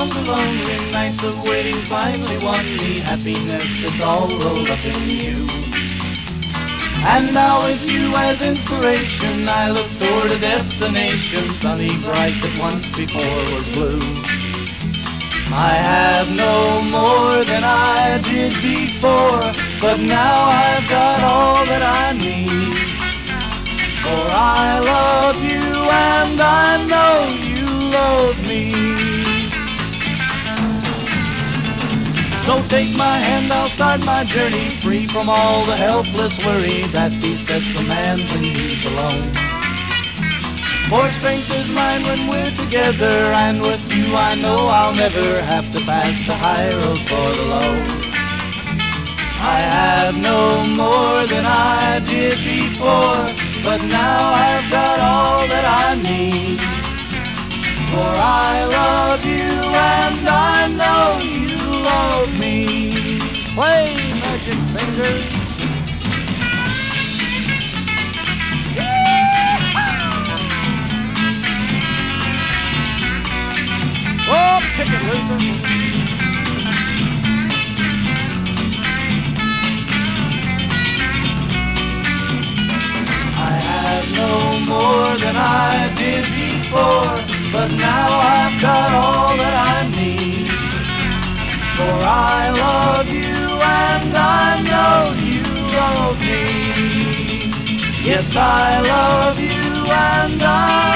long the lonely nights of waiting finally won me happiness that's all rolled up in you. And now with you as inspiration, I look toward a destination sunny, bright, that once before was blue. I have no more than I did before, but now I've got all that I need. For I love you and I know you love me. So take my hand, I'll start my journey, free from all the helpless worry that besets a man when he's alone. For strength is mine when we're together, and with you I know I'll never have to pass the high road for the low. I have no more than I did before, but now I've got all that I need. For I love you and I know you love me. Play, magic fingers. Oh, pick it, Luther. I have no more than I did before, but now I've got all that I need. For I love you and I know you love me. Yes, I love you and I